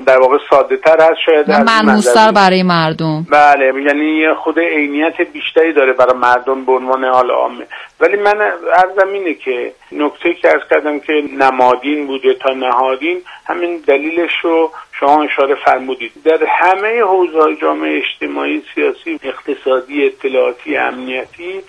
در واقع ساده تر هست شاید و ملموس‌تر برای مردم. بله، یعنی خود عینیت بیشتری داره برای مردم به عنوان حال عامه. ولی من عرضم اینه که نکته که عرض کردم که نمادین بوده تا نهادین، همین دلیلش رو شما اشاره فرمودید. در همه حوزه‌های جامعه اجتماعی، سیاسی، اقتصادی، اطلاعاتی، امنیتی،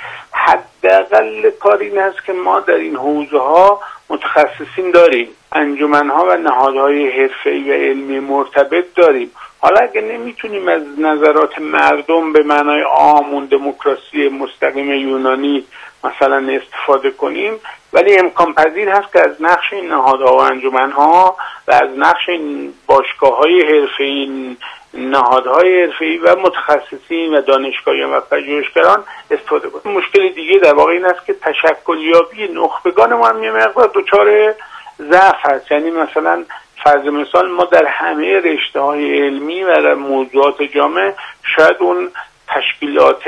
حداقل کار این است که ما در این حوزه‌ها متخصصین داریم، انجمن‌ها و نهادهای حرفه‌ای و علمی مرتبط داریم. حالا اگه نمیتونیم از نظرات مردم به معنای عام، دموکراسی مستقیم یونانی مثلا استفاده کنیم، ولی امکان پذیر هست که از نقش این نهادها و انجمن‌ها و از نقش این باشگاه‌های حرفه‌ای، نهادهای حرفه‌ای و متخصصین و دانشگاهیان و پژوهشگران استفاده کنیم. مشکل دیگه در واقع این است که تشکلیابی نخبگان ما هم یه مقدار دچار ضعف هست. یعنی مثلا فرض مثال ما در همه رشته‌های علمی و در موضوعات جامعه شاید اون تشکیلات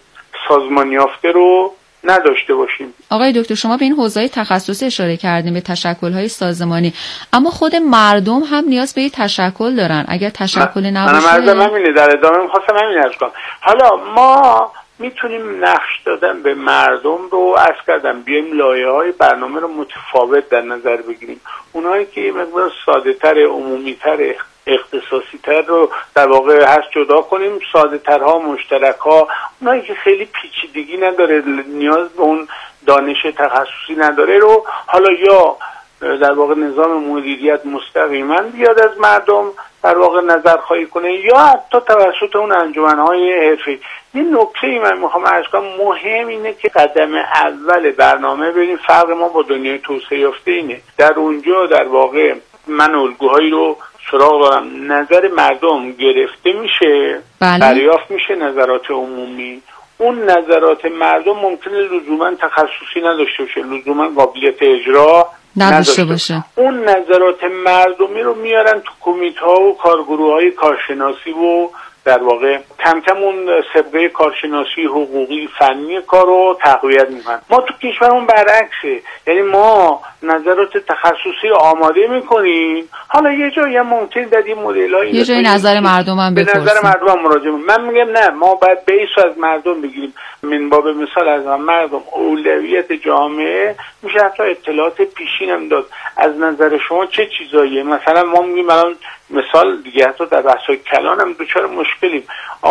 سازمان یافته رو نداشته باشیم. آقای دکتر، شما به این حوزه‌های تخصصی اشاره کردیم، به تشکل‌های سازمانی، اما خود مردم هم نیاز به تشکل دارن. اگر تشکل نباشه، من همینه در ادامه می‌خواستم همین عرض کنم. حالا ما میتونیم نقش دادن به مردم رو عرض کردم، بیایم لایه‌های برنامه رو متفاوت در نظر بگیریم. اونایی که مقدار ساده‌تر، عمومی‌تر، اختصاصی‌تر رو در واقع هست جدا کنیم، ساده‌ترها، مشترک‌ها، اونایی که خیلی پیچیدگی نداره، نیاز به اون دانش تخصصی نداره رو حالا یا در واقع نظام مدیریت مستقیما بیاد از مردم در واقع نظر خواهی کنه یا حتی توسط اون انجمن‌های حرفه‌ای. یه نکته‌ای من میخوام عرض کنم مهم اینه که قدم اول برنامه ببینیم فرق ما با دنیای توسعه یافته اینه. در اونجا در واقع من الگوهایی رو سراغ دارم، نظر مردم گرفته میشه، دریافت میشه نظرات عمومی. اون نظرات مردم ممکنه لزوما تخصصی نداشته باشه، لزوما قابلیت اجرا نداشته باشه. اون نظرات مردمی رو میارن تو کمیته‌ها و کارگروه‌های کارشناسی و در واقع کم کم اون سابقه کارشناسی حقوقی فنی کار رو تقویت میکنن. ما تو کشورمون برعکسه، یعنی ما نظرات تخصصی آماده میکنیم، حالا یه جایی هم ممکن در این مدل‌های یه جایی نظر مردم هم بپرسیم، به نظر مردم هم مراجعه. من میگم نه، ما باید بیس از مردم بگیریم. من باب مثال از مردم اولویت جامعه میشه حتی اطلاعات پیشین هم داد. از نظر شما چه چیزاییه؟ مثلا ما میگیم الان مثال دیگه، حتی در بحث‌های کلان هم دچار مشکلیم.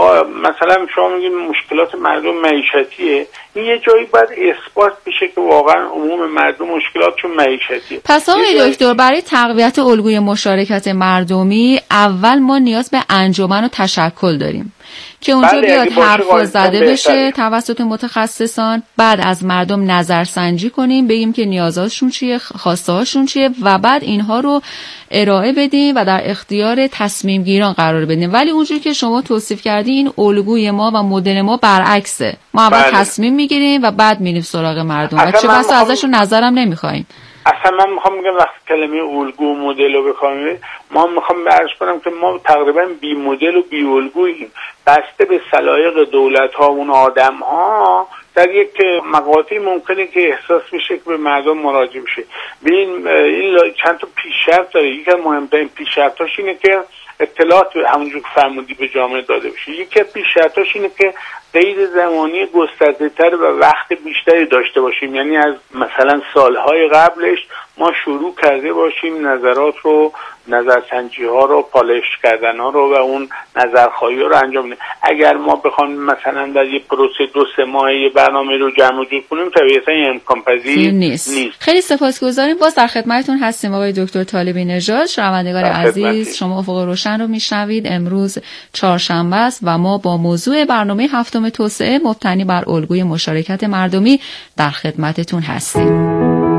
مثلا شما میگید مشکلات مردم معیشتیه، این یه جایی باید اثبات بشه که واقعا عموم مردم مشکلاتشون معیشتیه. پس آقای دکتر، برای تقویت الگوی مشارکت مردمی اول ما نیاز به انجمن و تشکل داریم که اونجا بیاد حرف زده بشه توسط متخصصان، بعد از مردم نظرسنجی کنیم، بگیم که نیازاشون چیه، خواسته‌هاشون چیه و بعد اینها رو ارائه بدیم و در اختیار تصمیم گیران قرار بدیم. ولی اونجوری که شما توصیف کردی این الگوی ما و مدل ما برعکسه. ما اول تصمیم میگیریم و بعد میریم سراغ مردم و چه بسا ازشون نظرم نمیخوایم. اصلا من میخوام بگم وقتی کلمه الگو و مدل رو بخوام، ما میخوام عرض کنم که ما تقریبا بی مدل و بی الگوییم، بسته به سلایق دولت ها و اون آدم ها در یک مقاطعی ممکنه که احساس میشه که به مردم مراجعه میشه. این چند تا پیش شرط داره. یکی از مهمترین پیش شرطاش اینه که اطلاعات همونجور که فرمودی به جامعه داده بشه. یکی از پیش شرطاش اینه که قید زمانی گسترده‌تر و وقت بیشتری داشته باشیم، یعنی از مثلا سالهای قبلش ما شروع کرده باشیم نظرات رو، نظرسنجی ها رو، پالش کردن ها رو و اون نظرخواهی رو انجام بدیم. اگر ما بخوایم مثلا در یه پروسه 2-3 ماهه برنامه رو جمع جور کنیم طبیعتا امکان پذیر نیست. خیلی سپاسگزاریم. باز در خدمتتون هستیم آقای دکتر طالبی نژاد. شنوندگان عزیز، شما افق روشن رو میشنوید. امروز چهارشنبه است و ما با موضوع برنامه هفتم توسعه مبتنی بر الگوی مشارکت مردمی در خدمتتون هستیم.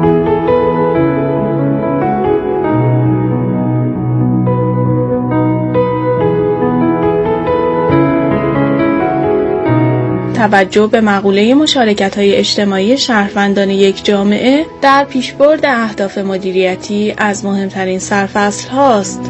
توجه به مقوله مشارکت‌های اجتماعی شهروندان یک جامعه در پیشبرد اهداف مدیریتی از مهمترین سرفصل هاست.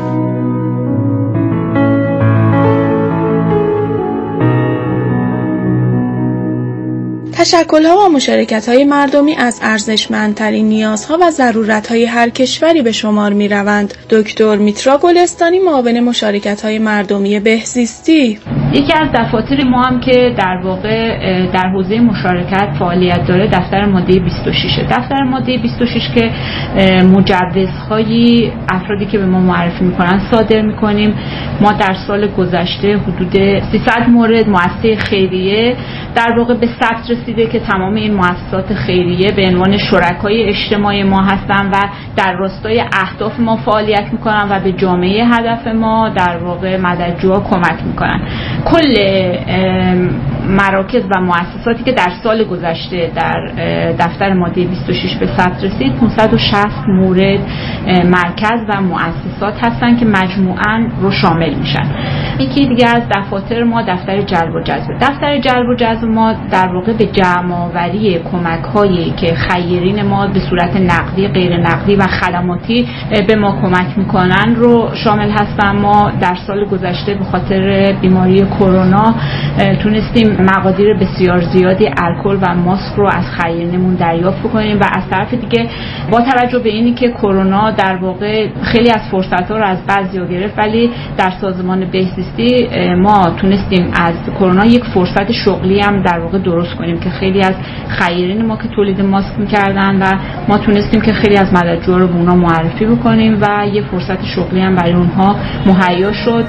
تشکل‌ها و مشارکت‌های مردمی از ارزشمندترین نیازها و ضرورت‌های هر کشوری به شمار می‌روند. دکتر میترا گلستانی، معاون مشارکت‌های مردمی بهزیستی: یکی از دفاتر ما هم که در واقع در حوزه مشارکت فعالیت داره دفتر ماده 26. دفتر ماده 26 که مجوزهای افرادی که به ما معرفی می‌کنن صادر می‌کنیم. ما در سال گذشته حدود 300 مورد مؤسسه خیریه در واقع به ثبت رسیده که تمام این مؤسسات خیریه به عنوان شرکای اجتماعی ما هستن و در راستای اهداف ما فعالیت میکنن و به جامعه هدف ما در واقع مددجوها کمک میکنن. کل مراکز و مؤسساتی که در سال گذشته در دفتر ماده 26 به ثبت رسید 560 مورد مرکز و مؤسسات هستن که مجموعاً رو شامل میشن. یکی دیگه از دفاتر ما دفتر جلب و جذب. دفتر جلب و جذب ما در واقع به جمع‌آوری کمک‌هایی که خیرین ما به صورت نقدی، غیر نقدی و خدماتی به ما کمک میکنن رو شامل هستن. ما در سال گذشته به خاطر بیماری کرونا تونستیم مقادیر بسیار زیادی الکل و ماسک رو از خیرینمون دریافت کنیم و از طرف دیگه با توجه به اینی که کرونا در واقع خیلی از فرصت‌ها رو از بعضیا گرفت، ولی در سازمان بهزیستی ما تونستیم از کرونا یک فرصت شغلی هم در واقع درست کنیم که خیلی از خیرین ما که تولید ماسک می‌کردن و ما تونستیم که خیلی از مددجوها رو به اونا معرفی بکنیم و یه فرصت شغلی هم برای اونها مهیا شد.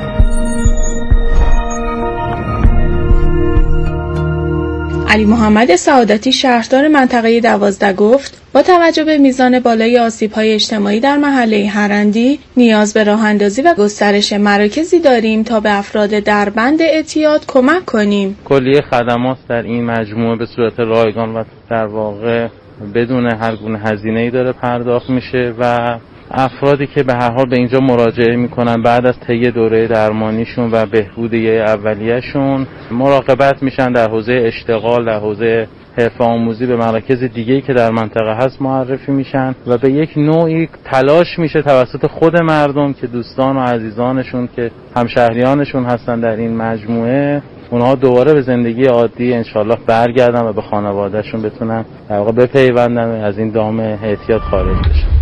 علی محمد سعادتی، شهردار منطقه 12 گفت با توجه به میزان بالای آسیب‌های اجتماعی در محله هرندی نیاز به راه‌اندازی و گسترش مراکزی داریم تا به افراد در بند اعتیاد کمک کنیم. کلیه خدمات در این مجموعه به صورت رایگان و در واقع بدون هر گونه هزینه‌ای داره پرداخت میشه و افرادی که به هر حال به اینجا مراجعه میکنن بعد از طی دوره درمانیشون و بهبود اولیه‌شون مراقبت میشن در حوزه اشتغال، در حوزه حرفه آموزی به مراکز دیگه‌ای که در منطقه هست معرفی میشن و به یک نوعی تلاش میشه توسط خود مردم که دوستان و عزیزانشون که همشهریانشون هستن در این مجموعه اونها دوباره به زندگی عادی انشالله برگردن و به خانوادهشون بتونن در واقع بپیوندن و از این دام اعتیاد خارج بشن.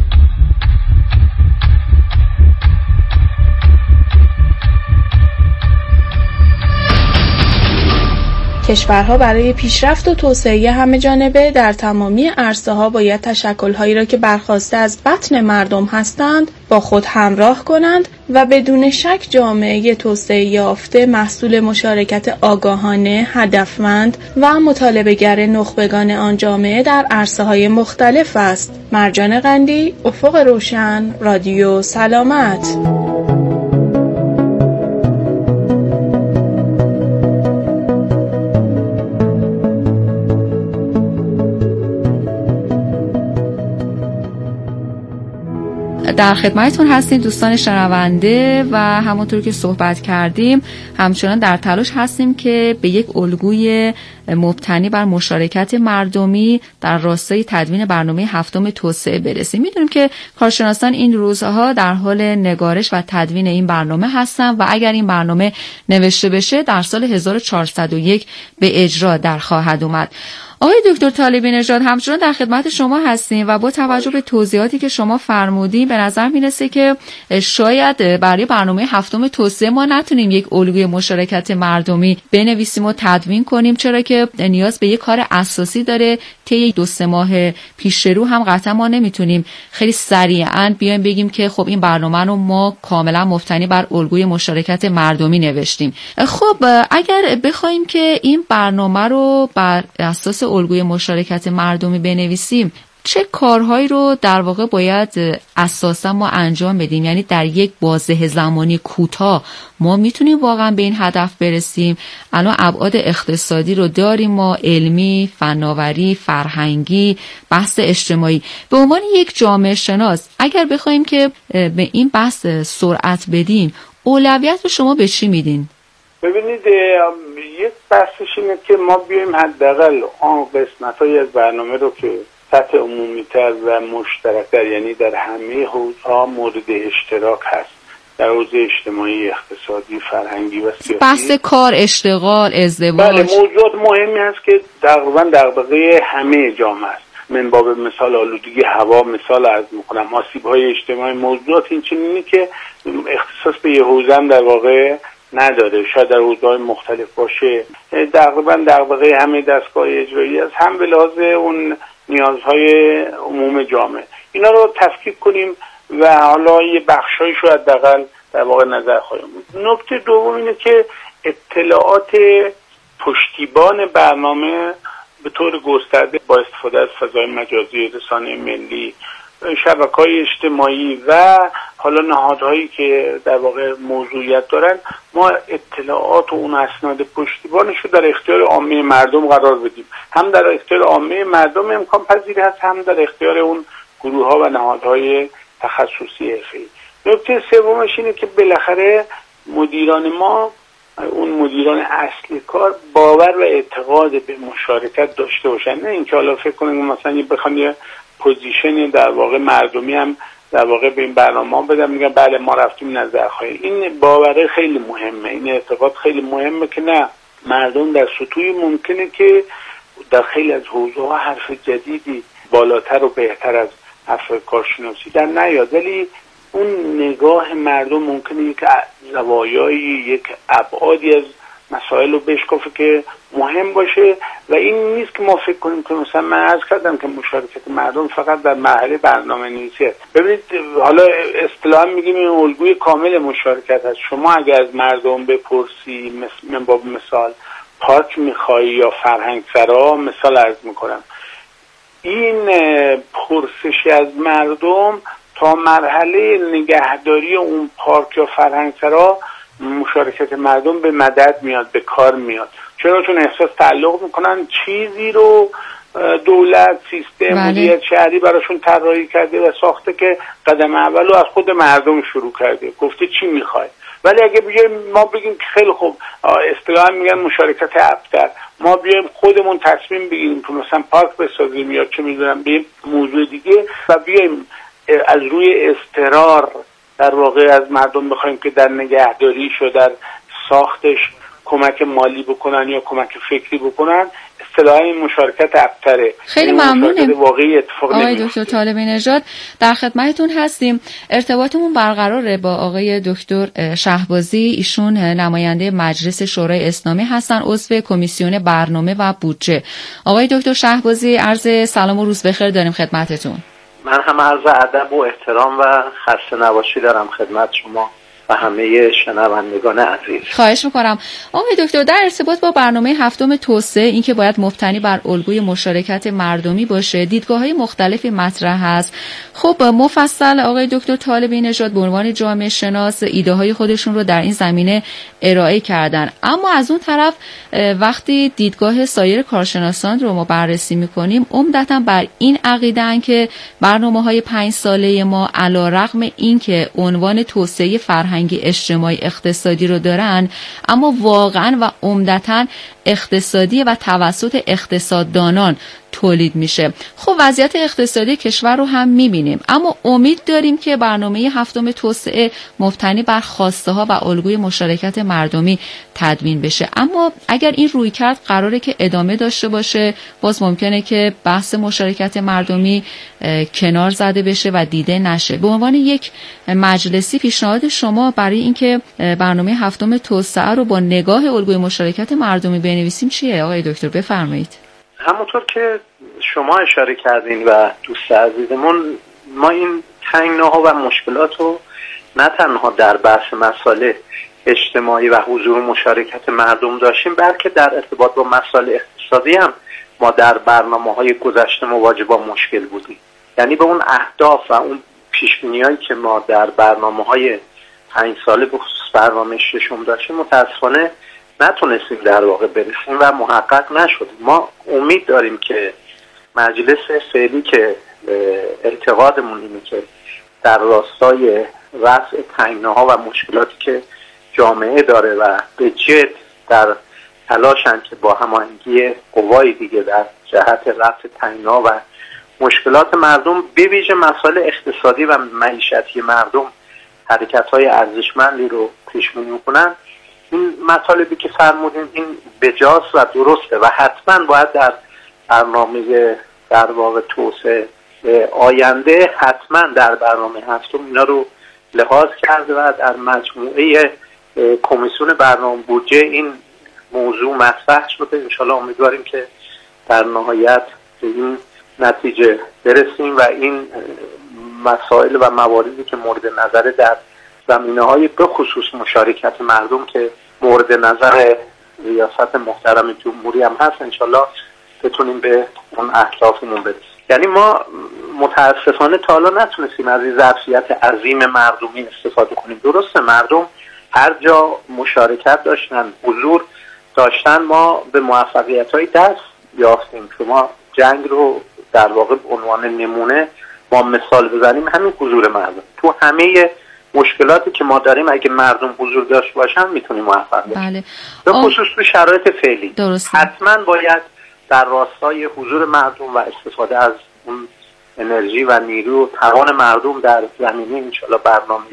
کشورها برای پیشرفت و توسعه همه‌جانبه در تمامی عرصه‌ها باید تشکل‌هایی را که برخواسته از بطن مردم هستند با خود همراه کنند و بدون شک جامعه توسعه یافته محصول مشارکت آگاهانه، هدفمند و مطالبه‌گر نخبگان آن جامعه در عرصه‌های مختلف است. مرجان قندی، افق روشن، رادیو سلامت. در خدمتتون هستیم دوستان شنونده و همونطور که صحبت کردیم همچنان در تلاش هستیم که به یک الگوی مبتنی بر مشارکت مردمی در راستای تدوین برنامه هفتم توسعه برسیم. میدونیم که کارشناسان این روزها در حال نگارش و تدوین این برنامه هستن و اگر این برنامه نوشته بشه در سال 1401 به اجرا در خواهد اومد. آقای دکتر طالبی نژاد، همچنان در خدمت شما هستیم و با توجه به توضیحاتی که شما فرمودین به نظر میرسه که شاید برای برنامه هفتم توسعه ما نتونیم یک الگوی مشارکت مردمی بنویسیم و تدوین کنیم، چرا که نیاز به یک کار اساسی داره. طی 2-3 ماه پیش رو هم قطعا ما نمیتونیم خیلی سریعا بیایم بگیم که خب این برنامه رو ما کاملا مبتنی بر الگوی مشارکت مردمی نوشتیم. خب اگر بخوایم که این برنامه رو بر اساس الگوی مشارکت مردمی بنویسیم چه کارهایی رو در واقع باید اساسا ما انجام بدیم؟ یعنی در یک بازه زمانی کوتاه ما میتونیم واقعا به این هدف برسیم؟ الان ابعاد اقتصادی رو داریم، ما علمی، فناوری، فرهنگی، بحث اجتماعی. به عنوان یک جامعه شناس اگر بخوایم که به این بحث سرعت بدیم اولویت رو شما به چی میدین؟ ببینید یک بحثش اینه که ما بیایم حداقل آن قسمت‌های از برنامه رو که سطح عمومی‌تر و مشترک‌تر، یعنی در همه حوزه‌ها مورد اشتراک هست، در حوزه اجتماعی، اقتصادی، فرهنگی و سیاسی. بحث کار، اشتغال، ازدواج. بله، موضوعات مهمی هست که تقریبا دغدغه همه جامعه است. من باب مثال آلودگی هوا مثال عرض میکنم، آسیب‌های اجتماعی، موضوعات این چنینی که اختصاص به یه حوزه هم در واقع نداره، شاید در حوزه‌های مختلف باشه. تقریبا دغدغه همه دستگاه اجرایی است، هم به لحاظ اون نیازهای عموم جامعه. اینا رو تفکیک کنیم و حالا یه بخشایش رو حداقل در واقع نظر خواهیم. نکته دوم اینه که اطلاعات پشتیبان برنامه به طور گسترده با استفاده از فضای مجازی، رسانه ملی، شبکه‌های اجتماعی و حالا نهادهایی که در واقع موضوعیت دارن، ما اطلاعات و اون اسناد پشتیبانش رو در اختیار عامه مردم قرار بدیم. هم در اختیار عامه مردم امکان پذیر هست، هم در اختیار اون گروه‌ها و نهادهای تخصصی حرفه‌ای. نکته سومش اینه که بالاخره مدیران ما، اون مدیران اصلی کار، باور و اعتقاد به مشارکت داشته باشن، نه اینکه حالا فکر کنیم مثلا بخوام یه پوزیشن در واقع مردمی هم در واقع به این برنامه بدم، میگن بله ما رفتیم نظرخواهی. این باور خیلی مهمه، این اعتقاد خیلی مهمه که نه، مردم در سطوحی ممکنه که در خیلی از حوزه‌ها حرف جدیدی بالاتر و بهتر از حرف کارشناسی در نیاد، ولی اون نگاه مردم ممکنه یک زوایای، یک ابعادی از مسائل رو بشکافه که مهم باشه و این نیست که ما فکر کنیم که مثلا من عرض کردم که مشارکت مردم فقط در مرحله برنامه‌نویسی است. ببینید حالا اصطلاحاً میگیم این الگوی کامل مشارکت هست. شما اگر از مردم بپرسی من با مثال پارک میخوای یا فرهنگسرا مثال عرض میکنم، این پرسش از مردم تا مرحله نگهداری اون پارک یا فرهنگسرا مشارکت مردم به مدد میاد، به کار میاد. چرا؟ چون احساس تعلق میکنن چیزی رو دولت، سیستم، مدیریت شهری براشون طراحی کرده و ساخته که قدم اول رو از خود مردم شروع کرده، گفته چی میخوای. ولی اگه ما بگیم که خیلی خوب، اصطلاحاً میگن مشارکت ابتر، ما بیایم خودمون تصمیم بگیریم که مثلا پارک بسازیم یا چه میدونم به موضوع دیگه و بیایم از روی اضطرار در واقع از مردم بخوایم که در نگهداریش و در ساختش کمک مالی بکنن یا کمک فکری بکنن، اصطلاحاً این مشارکت ابتره. خیلی ممنونم واقعی اتفاق آقای دکتر طالبی نژاد، در خدمتتون هستیم. ارتباطمون برقراره با آقای دکتر شهبازی، ایشون نماینده مجلس شورای اسلامی هستن، عضو کمیسیون برنامه و بودجه. آقای دکتر شهبازی، عرض سلام و روز بخیر داریم خدمتتون. من هم عرض ادب و احترام و خسته نباشی دارم خدمت شما و همه شنوندگان عزیز. خواهش میکنم. آقای دکتر، در ارتباط با برنامه هفتم توسعه، این که باید مبتنی بر الگوی مشارکت مردمی باشه، دیدگاه‌های مختلفی مطرح هست. خب مفصل آقای دکتر طالبی نژاد به عنوان جامعه شناس ایده‌های خودشون رو در این زمینه ارائه کردن، اما از اون طرف وقتی دیدگاه سایر کارشناسان رو ما بررسی میکنیم، عمدتاً بر این عقیده‌اند که برنامه‌های 5 ساله ما علی‌رغم اینکه عنوان توسعه فرهنگی، اجتماعی، اقتصادی رو دارن، اما واقعاً و عمدتاً اقتصادی و توسط اقتصاددانان تولید میشه. خب وضعیت اقتصادی کشور رو هم میبینیم، اما امید داریم که برنامه هفتم توسعه مبتنی بر خواسته ها و الگوی مشارکت مردمی تدوین بشه. اما اگر این رویکرد قراره که ادامه داشته باشه، باز ممکنه که بحث مشارکت مردمی کنار زده بشه و دیده نشه. به عنوان یک مجلسی، پیشنهاد شما برای اینکه برنامه هفتم توسعه رو با نگاه الگوی مشارکت مردمی بنویسیم چیه آقای دکتر؟ بفرمایید. همونطور که شما اشاره کردین و دوست عزیزمون، ما این تنگناها و مشکلات رو نه تنها در بحث مسائل اجتماعی و حضور مشارکت مردم داشتیم، بلکه در ارتباط با مسائل اقتصادی هم ما در برنامه‌های گذشته مواجه با مشکل بودیم. یعنی به اون اهداف و اون پیش‌بینی‌هایی که ما در برنامه‌های 5 ساله به خصوص برنامه ششم داشتیم، متأسفانه نتونستیم در واقع برسیم و محقق نشد. ما امید داریم که مجلس فعلی که اعتقادمون اینه که در راستای رفع تنگناها و مشکلاتی که جامعه داره و به جد در تلاشن که با هماهنگی قوای دیگه در جهت رفع تنگناها و مشکلات مردم، به ویژه مسائل اقتصادی و معیشتی مردم حرکت‌های ارزشمندی رو پیش‌بینی می‌کنن. این مطالبی که فرمودین این بجاست و درسته و حتما باید در برنامه در واقع توسعه آینده حتما در برنامه هفتم اینا رو لحاظ کرده و در مجموعه کمیسیون برنامه بودجه این موضوع مطرح شده. انشالله امیدواریم که در نهایت به این نتیجه برسیم و این مسائل و مواردی که مورد نظر در زمینه‌های به خصوص مشارکت مردم که مورد نظر ریاست محترم جمهوری هم هست انشالله بتونیم به اون اهدافمون برسیم. یعنی ما متاسفانه تا حالا نتونستیم از این ظرفیت عظیم مردمی استفاده کنیم. درسته مردم هر جا مشارکت داشتن، حضور داشتن، ما به موفقیت‌های دست یافتیم. شما جنگ رو در واقع به عنوان نمونه ما مثال بزنیم، همین حضور مردم تو همه مشکلاتی که ما داریم اگه مردم حضور داشته باشن میتونیم موفق باشیم. بله. به خصوص تو شرایط فعلی درسته. حتما باید در راستای حضور مردم و استفاده از اون انرژی و نیرو و توان مردم در زمینه انشالله برنامه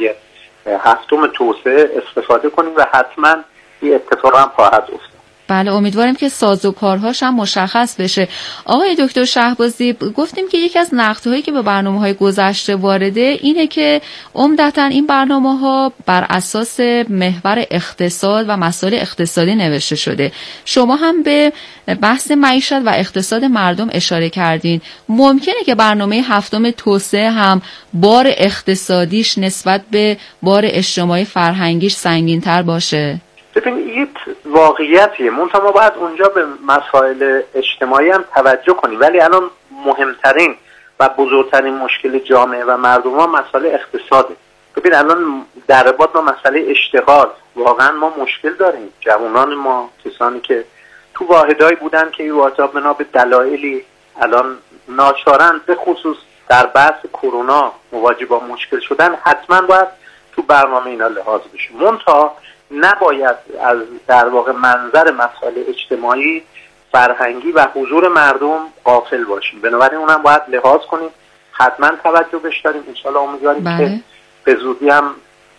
هفتم توسعه استفاده کنیم و حتما این اتفاق هم خواهد افتاد. بله امیدواریم که سازوکارهاش هم مشخص بشه. آقای دکتر شهبازی گفتیم که یکی از نقدهایی که به برنامه‌های گذشته وارده اینه که عمدتاً این برنامه‌ها بر اساس محور اقتصاد و مسائل اقتصادی نوشته شده. شما هم به بحث معیشت و اقتصاد مردم اشاره کردین. ممکنه که برنامه هفتم توسعه هم بار اقتصادیش نسبت به بار اجتماعی فرهنگیش سنگین‌تر باشه؟ ببین این واقعیتیه، منتها ما باید اونجا به مسائل اجتماعی هم توجه کنیم، ولی الان مهمترین و بزرگترین مشکل جامعه و مردم ها مسئله اقتصاده. ببین الان در رباط با مسئله اشتغال واقعا ما مشکل داریم. جوانان ما، کسانی که تو واحدهایی بودن که این واحدها بنا به دلایلی الان ناچارن، به خصوص در بحث کرونا مواجه با مشکل شدن، حتما باید تو برنامه اینا لحاظ بشه. منتها نباید از در واقع منظر مسائل اجتماعی، فرهنگی و حضور مردم غافل باشیم. بنابراین اونم باید لحاظ کنیم، حتما توجه بهش داریم. انشالله امیدواریم که به زودی هم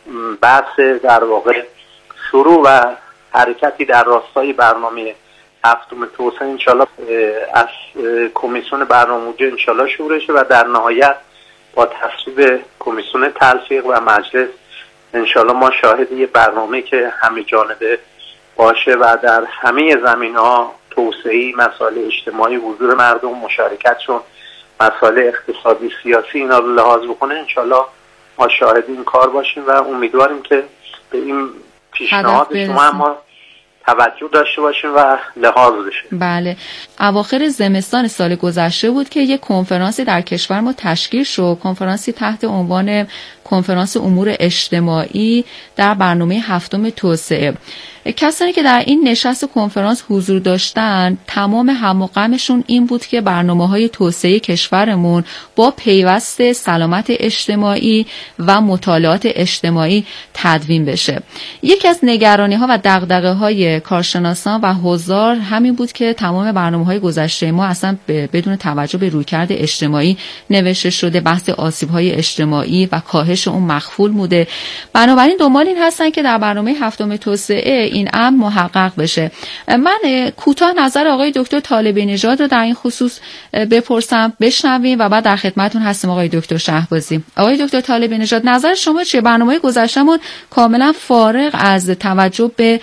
بحث در واقع شروع و حرکتی در راستای برنامه هفتم توسعه انشالله از کمیسیون برنامه‌ریزی انشالله شروع شه و در نهایت با تصویب کمیسیون تلفیق و مجلس انشالله ما شاهد یه برنامه که همه جانبه باشه و در همه زمینه‌ها توسعه‌ای، مسائل اجتماعی، حضور مردم، مشارکتشون، مسائل اقتصادی، سیاسی اینا رو لحاظ بکنه. انشالله ما شاهد این کار باشیم و امیدواریم که به این پیشنهاد شما ما توجه داشته باشیم و لحاظ بشه. بله، اواخر زمستان سال گذشته بود که یک کنفرانسی در کشور ما تشکیل شد، کنفرانسی تحت عنوان کنفرانس امور اجتماعی در برنامه هفتم توسعه. کسانی که در این نشست کنفرانس حضور داشتن تمام هم و غمشون این بود که برنامه‌های توسعه کشورمون با پیوست سلامت اجتماعی و مطالعات اجتماعی تدوین بشه. یکی از نگرانی‌ها و دغدغه‌های کارشناسان و حضار همین بود که تمام برنامه‌های گذشته ما اصلا بدون توجه به رویکرد اجتماعی نوشته شده، بحث آسیب‌های اجتماعی و کاهش اون مخفول بوده. بنابراین دنبال این هستن که در برنامه هفتم توسعه این امر محقق بشه. من کوتاه نظر آقای دکتر طالبی نژاد رو در این خصوص بپرسم، بشنویم و بعد در خدمتتون هستیم آقای دکتر شهبازی. آقای دکتر طالبی نژاد، نظر شما چیه؟ برنامه گذشتهمون کاملا فارغ از توجه به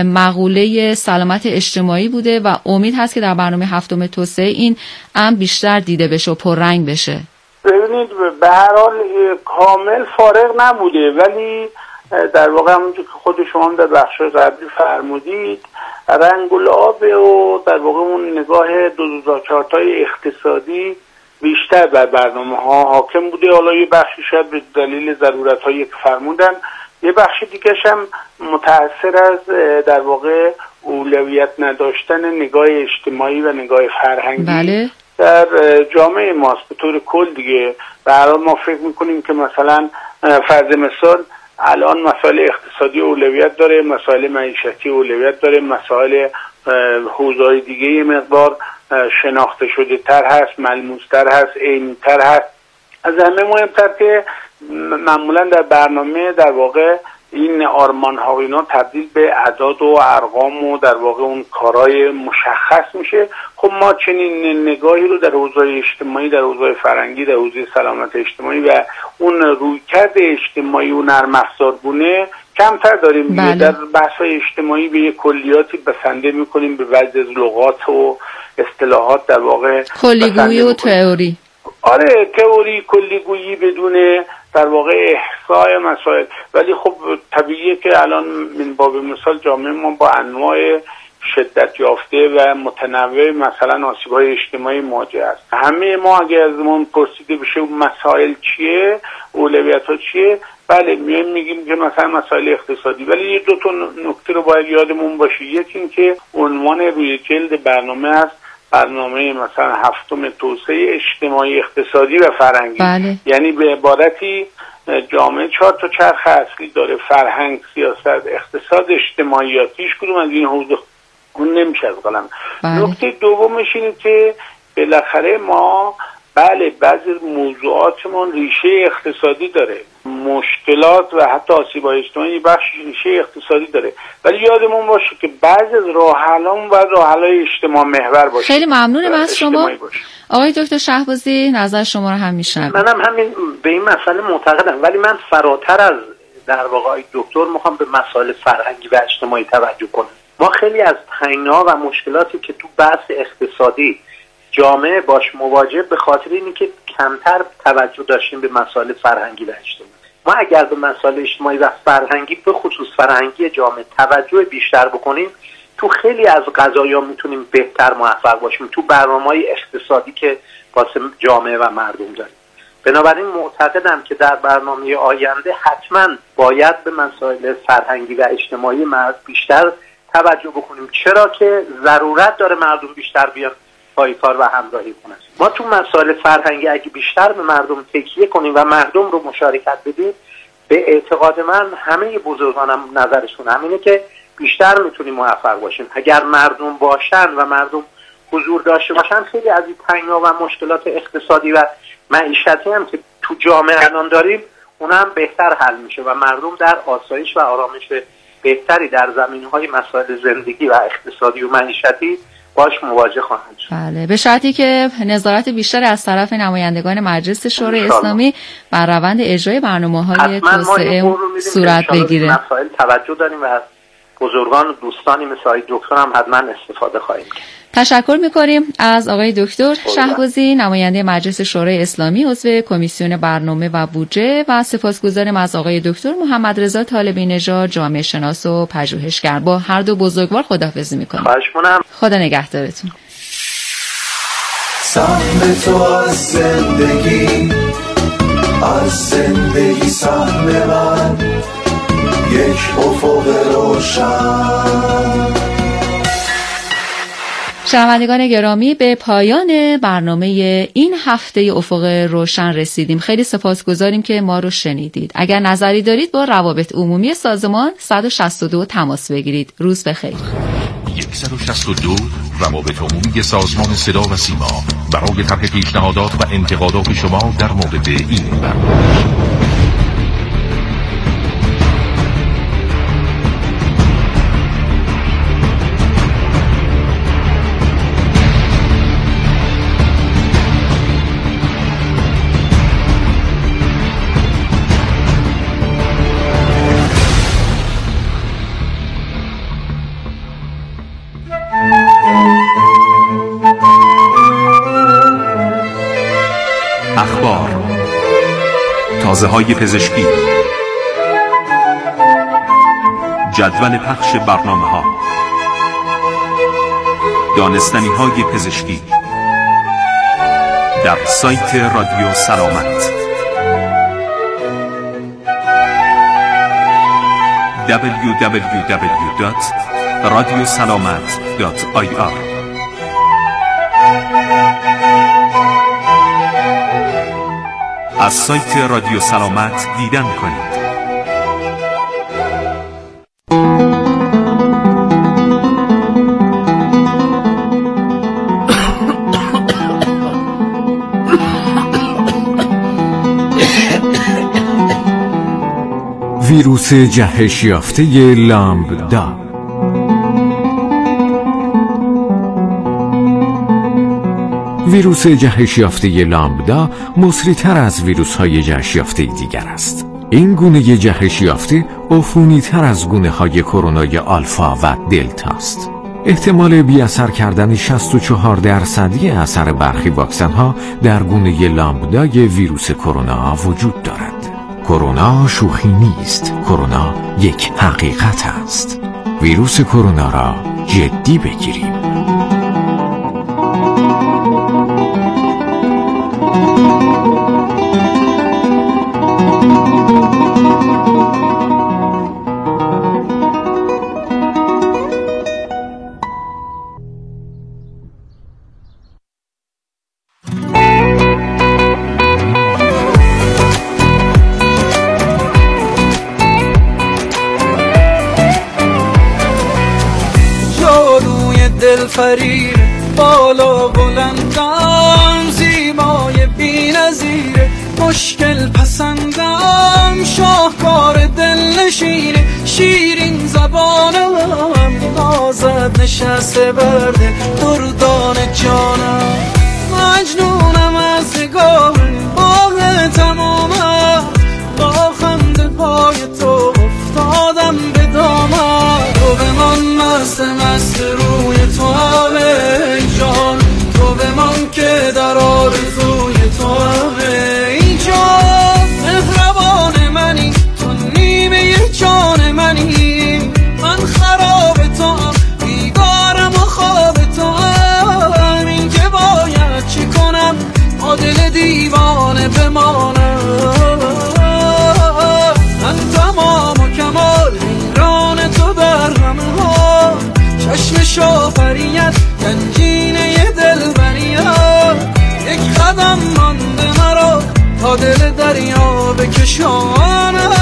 مقوله سلامت اجتماعی بوده و امید هست که در برنامه هفتم توسعه این امر بیشتر دیده بشه و پررنگ بشه. ببینید به هر حال کامل فارغ نبوده، ولی در واقع همونجور که خود شما هم در بخش قبلی فرمودید رنگ و لعابه و در واقع اون نگاه دوزاچارتای اقتصادی بیشتر بر برنامه ها حاکم بوده. حالا یه بخشی شاید به دلیل ضرورت هایی که فرمودن، یه بخش دیگه‌ش هم متأثر از در واقع اولویت نداشتن نگاه اجتماعی و نگاه فرهنگی بله. در جامعه ماست به طور کل دیگه. به هر حال ما فکر میکنیم که مثلا فرض مثال الان مسائل اقتصادی اولویت داره، مسائل معیشتی اولویت داره، مسائل حوزه‌های دیگه یه مقدار شناخته شده تر هست، ملموس تر هست، عینی تر هست. از همه مهمتر که معمولا در برنامه در واقع این آرمان ها و اینا تبدیل به اعداد و ارقام و در واقع اون کارهای مشخص میشه. خب ما چنین نگاهی رو در حوزه اجتماعی، در حوزه فرهنگی، در حوزه سلامت اجتماعی و اون رویکرد اجتماعی و نرم افزارگونه کمتر داریم. بله. در بحث‌های اجتماعی به یک کلیاتی بسنده میکنیم، به بعضی از لغات و اصطلاحات در واقع کلیگویی و تئوری. آره، تئوری، کلیگویی بدون در واقع احصای مسائل. ولی خب طبیعیه که الان من باب مثال جامعه ما با انواع شدت یافته و متنوع مثلا آسیب‌های اجتماعی مواجه است. همه ما اگه از ما پرسیده بشه مسائل چیه، اولویت‌ها چیه، بله میگیم که مثلا مسائل اقتصادی، ولی دو تا نکته رو باید یادمون باشه. یکی این که عنوان روی جلد برنامه است برنامه مثلا 7 توسعه اجتماعی، اقتصادی و فرهنگی. بله. یعنی به عبارتی جامعه 4 تا چرخ اصلی داره: فرهنگ، سیاست، اقتصاد، اجتماعیات. هیچ کدوم از این حوزه اون نمیشه از قلم. بله. نکته دومش اینه که بالاخره ما بله بعضی موضوعاتمون ریشه اقتصادی داره، مشکلات و حتی آسیب‌های اجتماعی بخش ریشه اقتصادی داره، ولی یادمون باشه که بعضی از راه‌حل‌ها و راه‌حل‌های اجتماع محور باشه. خیلی ممنونم از شما آقای دکتر شهبازی، نظر شما رو هم میشنوم. منم همین به این مسئله معتقدم، ولی من فراتر از در واقع دکتر میخوام به مسائل فرهنگی و اجتماعی توجه کنم. ما خیلی از تنگناها و مشکلاتی که تو بحث اقتصادی جامعه باش مواجه به خاطر اینی که کمتر توجه داشتیم به مسائل فرهنگی و اجتماعی. ما اگر به مسائل اجتماعی و فرهنگی به خصوص فرهنگی جامعه توجه بیشتر بکنیم، تو خیلی از قضایا میتونیم بهتر موفق باشیم تو برنامه‌های اقتصادی که واسه جامعه و مردم داریم. بنابراین معتقدم که در برنامه آینده حتما باید به مسائل فرهنگی و اجتماعی بیشتر توجه بکنیم، چرا که ضرورت داره مردم بیشتر بیان پای کار و همراهی کنن. ما تو مسائل فرهنگی اگه بیشتر به مردم تکیه کنیم و مردم رو مشارکت بدیم، به اعتقاد من همه بزرگانم نظرشون همینه که بیشتر میتونیم موفق باشیم. اگر مردم باشن و مردم حضور داشته باشن، خیلی از این تنگنا و مشکلات اقتصادی و معیشتی هم که تو جامعه الان داریم اون هم بهتر حل میشه و مردم در آسایش و آرامش بهتری در زمینهای مسائل زندگی و اقتصادی و معیشتی باش مواجه خواهند شد. بله، به شرطی که نظارت بیشتری از طرف نمایندگان مجلس شورای اسلامی بر روند اجرای برنامه‌های توسعه صورت بگیره. مسائل توجه داریم و از بزرگان و دوستانی مثل آقای دکتر هم حتما استفاده خواهیم کرد. تشکر می‌کنیم از آقای دکتر شهبازی، نماینده مجلس شورای اسلامی، عضو کمیسیون برنامه و بودجه، و سپاسگزاریم از آقای دکتر محمد رضا طالبی نژاد، جامعه شناس و پژوهشگر. با هر دو بزرگوار خداحافظی می‌کنیم. خواهش می‌کنم. خدا نگهدارتون. سهم تو از زندگی سهم من، یک افق روشن. شنوندگان گرامی، به پایان برنامه این هفته افق روشن رسیدیم. خیلی سپاسگزاریم که ما رو شنیدید. اگر نظری دارید با روابط عمومی سازمان 162 تماس بگیرید. روز بخیر. 162 روابط عمومی سازمان صدا و سیما برای طرح پیشنهادات و انتقادات شما در مورد این برنامه. اخبار، تازه‌های پزشکی، جدول پخش برنامه‌ها، دانستنی‌های پزشکی در سایت رادیو سلامت www.radiosalamat.ir. از سایت رادیو سلامت دیدن کنید. ویروس جهش یافته لامبدا. ویروس جهش یافته لامبدا مسریع‌تر از ویروس‌های جهش یافته دیگر است. این گونه جهش یافته عفونی‌تر از گونه‌های کرونای آلفا و دلتا است. احتمال بی اثر کردن 64% اثر برخی واکسن‌ها در گونه لامبدای ویروس کرونا وجود دارد. کرونا شوخی نیست. کرونا یک حقیقت است. ویروس کرونا را جدی بگیریم. فریر بالا بلندم، زیبای بی‌نظیر مشکل پسندم، شاهکار دلنشین شیرین زبانم، نازد نشسته برده دردان جانم، مجنونم از نگاه باغ تمامم، با خنده پای تو افتادم به دامم، تو بمان مست روی تو همه جان، تو بمان که در آرزوی تو همه جان، مهربان منی تو نیمه جان منی، من خراب تو هم بیگارم و خواب تو هم، این که باید چی کنم با دل دیوانه بمانم، من تمام و کمال حیران تو در همه ها، چشم شافریت گنجینه دلبریت، یک قدم مانده مرا تا دل دریا بکشانم.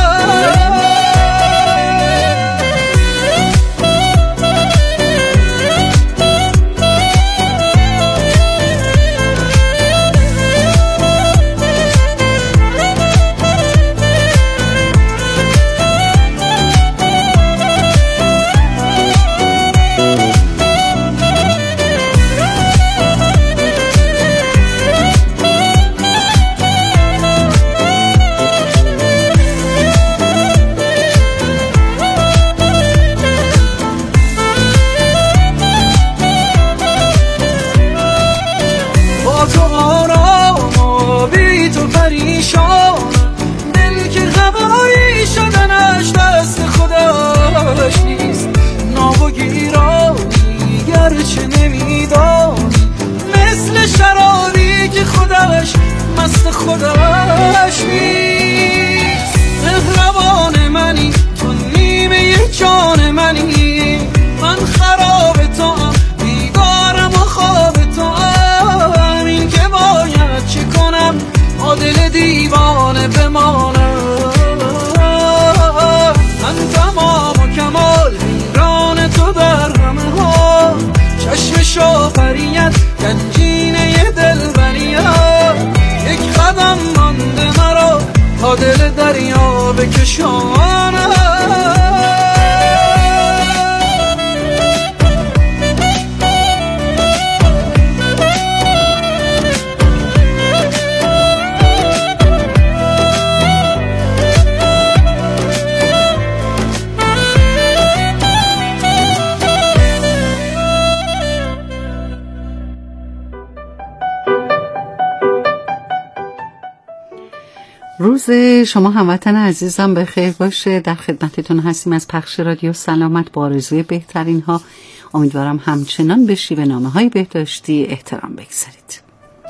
خودش نیست، مهربان منی تو نیمه جان منی، من خراب تو هم بیگارم و خواب تو هم، این که باید چی کنم با دل دیوانه بمانم، من تمام و کمال حیران تو در همه ها، چشم شافریت گنجینه دلبریت، یک قدم مانده مرا تا دل دریا بکشانم. روز شما هموطن عزیزم به خیر باشه. در خدمتتون هستیم از پخش رادیو سلامت با آرزوی بهترین ها. امیدوارم همچنان به شیوه نامه‌های بهداشتی احترام بگذارید.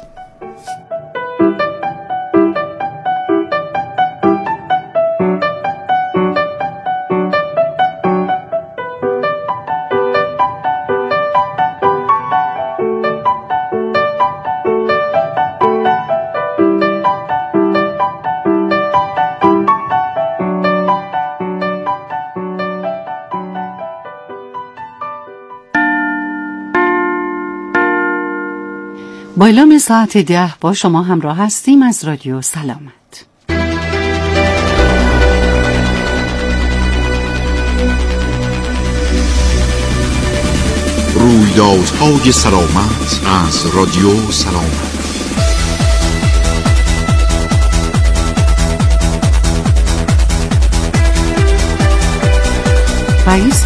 با اعلام ساعت 10 با شما همراه هستیم از رادیو سلامت. رویدادهای سلامت از رادیو سلامت. رئیس